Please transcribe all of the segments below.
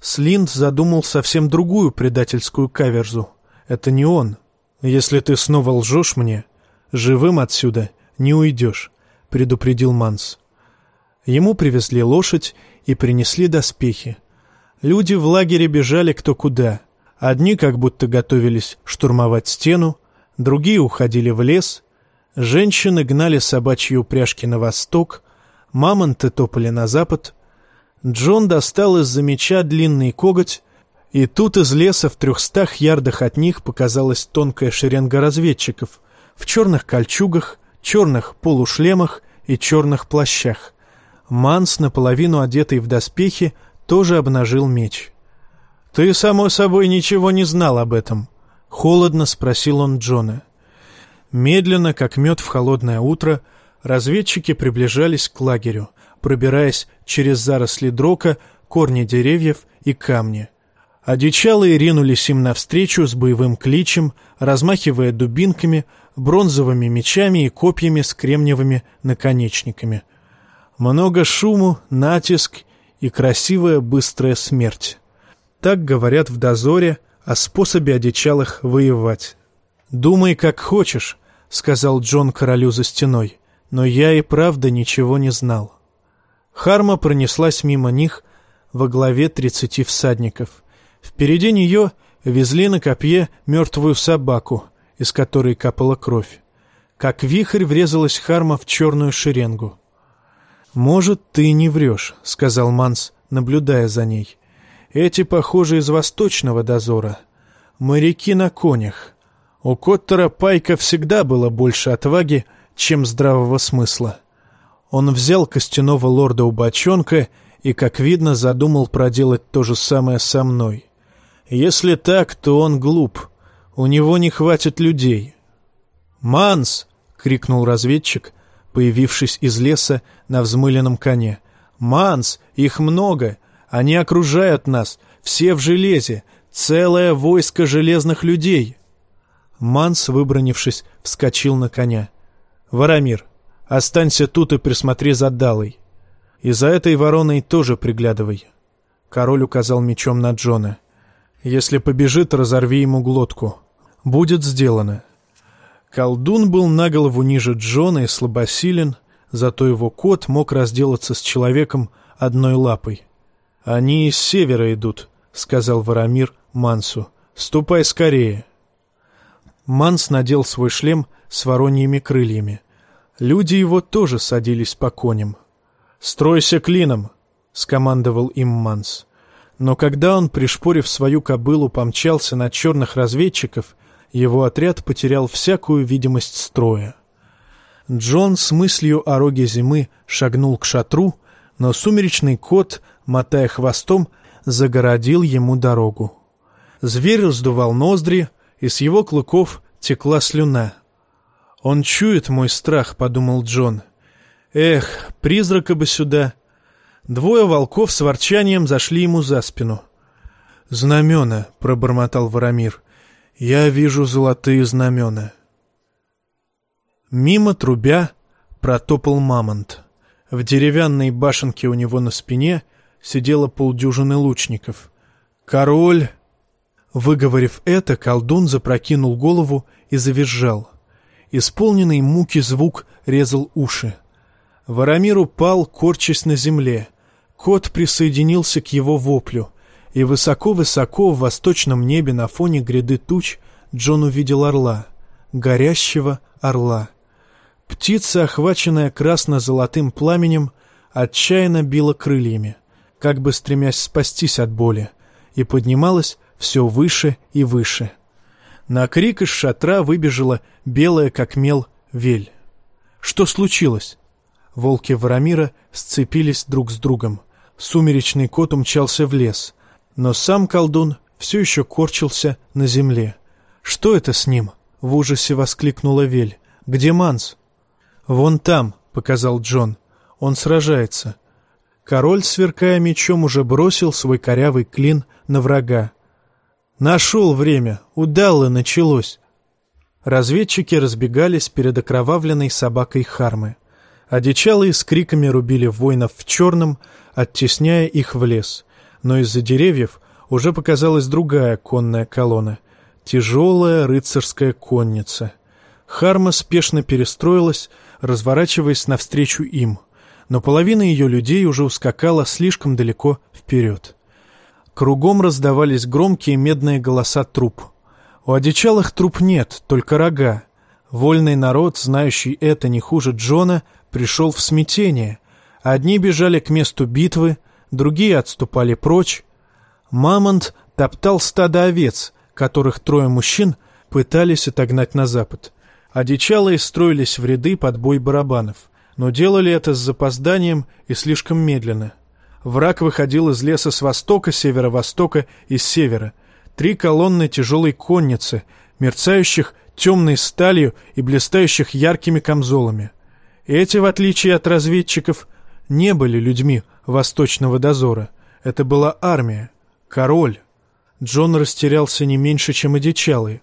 Слинд задумал совсем другую предательскую каверзу. Это не он. Если ты снова лжешь мне, живым отсюда не уйдешь, предупредил Манс. Ему привезли лошадь и принесли доспехи. Люди в лагере бежали кто куда. Одни как будто готовились штурмовать стену, другие уходили в лес. Женщины гнали собачьи упряжки на восток, мамонты топали на запад. Джон достал из-за меча длинный коготь, и тут из леса в 300 ярдах от них показалась тонкая шеренга разведчиков в черных кольчугах, черных полушлемах и черных плащах. Манс, наполовину одетый в доспехи, тоже обнажил меч. «Ты, само собой, ничего не знал об этом?» — холодно спросил он Джона. Медленно, как мед в холодное утро, разведчики приближались к лагерю, пробираясь через заросли дрока, корни деревьев и камни. Одичалые ринулись им навстречу с боевым кличем, размахивая дубинками, бронзовыми мечами и копьями с кремниевыми наконечниками. Много шуму, натиск и красивая быстрая смерть. Так говорят в дозоре о способе одичалых воевать. «Думай, как хочешь», — сказал Джон королю за стеной, но я и правда ничего не знал. Харма пронеслась мимо них во главе 30 всадников. Впереди нее везли на копье мертвую собаку, из которой капала кровь. Как вихрь врезалась Харма в черную шеренгу. «Может, ты не врешь», — сказал Манс, наблюдая за ней. «Эти, похоже, из восточного дозора. Моряки на конях. У Коттера Пайка всегда было больше отваги, чем здравого смысла». Он взял костяного лорда у бочонка и, как видно, задумал проделать то же самое со мной. Если так, то он глуп. У него не хватит людей. «Манс!» — крикнул разведчик, появившись из леса на взмыленном коне. «Манс! Их много! Они окружают нас! Все в железе! Целое войско железных людей!» Манс, выбранившись, вскочил на коня. «Варамир, останься тут и присмотри за Далой. И за этой вороной тоже приглядывай». Король указал мечом на Джона. «Если побежит, разорви ему глотку. Будет сделано». Колдун был на голову ниже Джона и слабосилен, зато его кот мог разделаться с человеком одной лапой. «Они из севера идут», — сказал Варамир Мансу. «Ступай скорее». Манс надел свой шлем с вороньими крыльями. Люди его тоже садились по коням. «Стройся клином», — скомандовал им Манс. Но когда он, пришпорив свою кобылу, помчался на черных разведчиков, его отряд потерял всякую видимость строя. Джон с мыслью о роге зимы шагнул к шатру, но сумеречный кот, мотая хвостом, загородил ему дорогу. Зверь раздувал ноздри, и с его клыков текла слюна. «Он чует мой страх», — подумал Джон. «Эх, призрака бы сюда». Двое волков с ворчанием зашли ему за спину. «Знамена», — пробормотал Варамир. «Я вижу золотые знамена». Мимо трубя протопал мамонт. В деревянной башенке у него на спине сидело полдюжины лучников. «Король!» Выговорив это, колдун запрокинул голову и завизжал. Исполненный муки звук резал уши. Варамир упал, корчась на земле. Кот присоединился к его воплю, и высоко-высоко в восточном небе на фоне гряды туч Джон увидел орла, горящего орла. Птица, охваченная красно-золотым пламенем, отчаянно била крыльями, как бы стремясь спастись от боли, и поднималась все выше и выше. На крик из шатра выбежала белая, как мел, Вель. Что случилось? Волки Варамира сцепились друг с другом. Сумеречный кот умчался в лес, но сам колдун все еще корчился на земле. «Что это с ним?» — в ужасе воскликнула Вель. «Где Манс?» «Вон там», — показал Джон. «Он сражается». Король, сверкая мечом, уже бросил свой корявый клин на врага. «Нашел время! Удало началось!» Разведчики разбегались перед окровавленной собакой Хармы. Одичалые с криками рубили воинов в черном, оттесняя их в лес. но из-за деревьев уже показалась другая конная колонна — тяжелая рыцарская конница. Харма спешно перестроилась, разворачиваясь навстречу им, но половина ее людей уже ускакала слишком далеко вперед. Кругом раздавались громкие медные голоса труп. У одичалых труп нет, только рога. Вольный народ, знающий это не хуже Джона, пришел в смятение. Одни бежали к месту битвы, другие отступали прочь. Мамонт топтал стадо овец, которых трое мужчин пытались отогнать на запад. Одичалые строились в ряды под бой барабанов, но делали это с запозданием и слишком медленно. Враг выходил из леса с востока, северо-востока и с севера. 3 колонны тяжелой конницы, мерцающих темной сталью и блистающих яркими камзолами. Эти, в отличие от разведчиков, не были людьми восточного дозора. Это была армия, король. Джон растерялся не меньше, чем одичалый.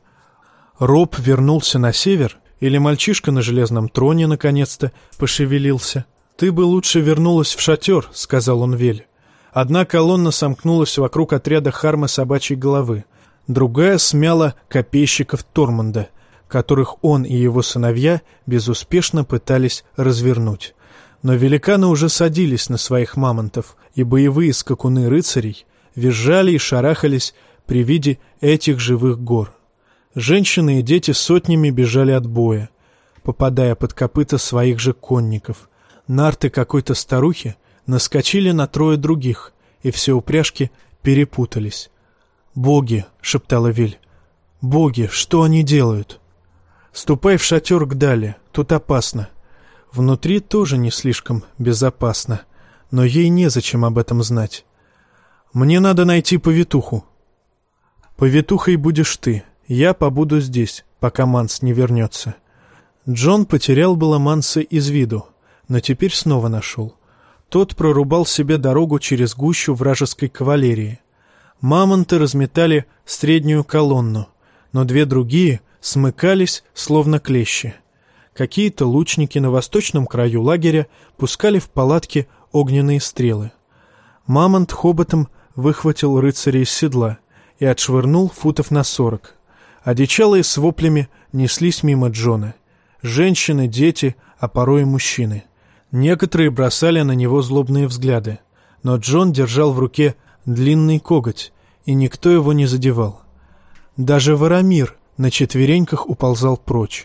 Роб вернулся на север, или мальчишка на железном троне наконец-то пошевелился. «Ты бы лучше вернулась в шатер», — сказал он Вель. Одна колонна сомкнулась вокруг отряда Харма собачьей головы, другая смяла копейщиков Тормунда, которых он и его сыновья безуспешно пытались развернуть. Но великаны уже садились на своих мамонтов, и боевые скакуны рыцарей визжали и шарахались при виде этих живых гор. Женщины и дети сотнями бежали от боя, попадая под копыта своих же конников. Нарты какой-то старухи наскочили на 3 других, и все упряжки перепутались. «Боги!» — шептала Виль. «Боги, что они делают?» «Ступай в шатер к Дале, тут опасно». Внутри тоже не слишком безопасно, но ей незачем об этом знать. «Мне надо найти повитуху». «Повитухой будешь ты, я побуду здесь, пока Манс не вернется». Джон потерял было Манса из виду, но теперь снова нашел. Тот прорубал себе дорогу через гущу вражеской кавалерии. Мамонты разметали среднюю колонну, но 2 другие смыкались, словно клещи. Какие-то лучники на восточном краю лагеря пускали в палатки огненные стрелы. Мамонт хоботом выхватил рыцаря из седла и отшвырнул футов на 40. Одичалые с воплями неслись мимо Джона. Женщины, дети, а порой и мужчины. Некоторые бросали на него злобные взгляды, но Джон держал в руке длинный коготь, и никто его не задевал. Даже Варамир на четвереньках уползал прочь.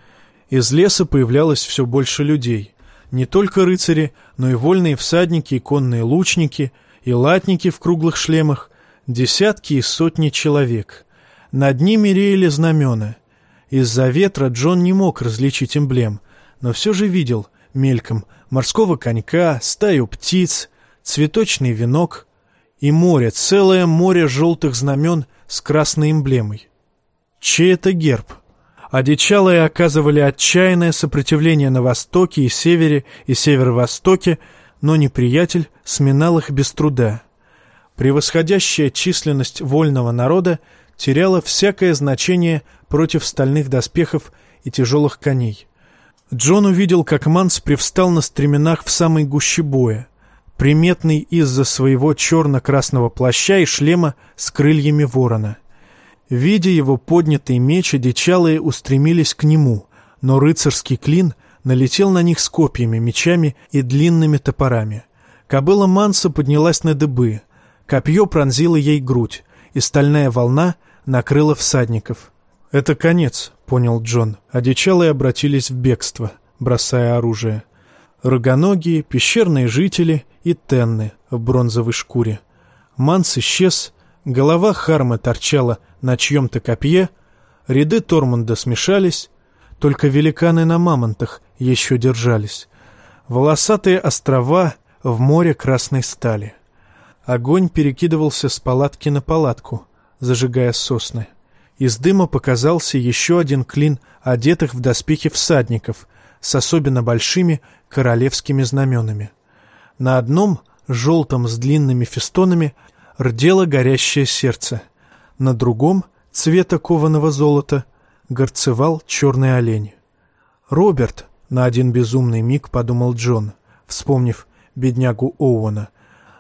Из леса появлялось все больше людей. Не только рыцари, но и вольные всадники и конные лучники, и латники в круглых шлемах, десятки и сотни человек. Над ними реяли знамена. Из-за ветра Джон не мог различить эмблем, но все же видел мельком морского конька, стаю птиц, цветочный венок и море, целое море желтых знамен с красной эмблемой. Чей это герб? Одичалые оказывали отчаянное сопротивление на востоке и севере и северо-востоке, но неприятель сминал их без труда. Превосходящая численность вольного народа теряла всякое значение против стальных доспехов и тяжелых коней. Джон увидел, как Манс привстал на стременах в самой гуще боя, приметный из-за своего черно-красного плаща и шлема с крыльями ворона. Видя его поднятый меч, одичалые устремились к нему, но рыцарский клин налетел на них с копьями, мечами и длинными топорами. Кобыла Манса поднялась на дыбы, копье пронзило ей грудь, и стальная волна накрыла всадников. «Это конец», — понял Джон. Одичалые обратились в бегство, бросая оружие. Рогоногие, пещерные жители и тенны в бронзовой шкуре. Манс исчез, голова Хармы торчала на чьем-то копье, ряды Тормунда смешались, только великаны на мамонтах еще держались. Волосатые острова в море красной стали. Огонь перекидывался с палатки на палатку, зажигая сосны. Из дыма показался еще один клин одетых в доспехи всадников с особенно большими королевскими знаменами. На одном, желтом с длинными фестонами, рдело горящее сердце. На другом, цвета кованого золота, горцевал черный олень. «Роберт», — на один безумный миг подумал Джон, вспомнив беднягу Оуэна.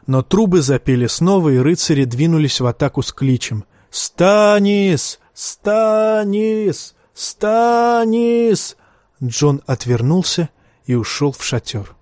Но трубы запели снова, и рыцари двинулись в атаку с кличем: «Станис! Станис! Станис!» Джон отвернулся и ушел в шатер.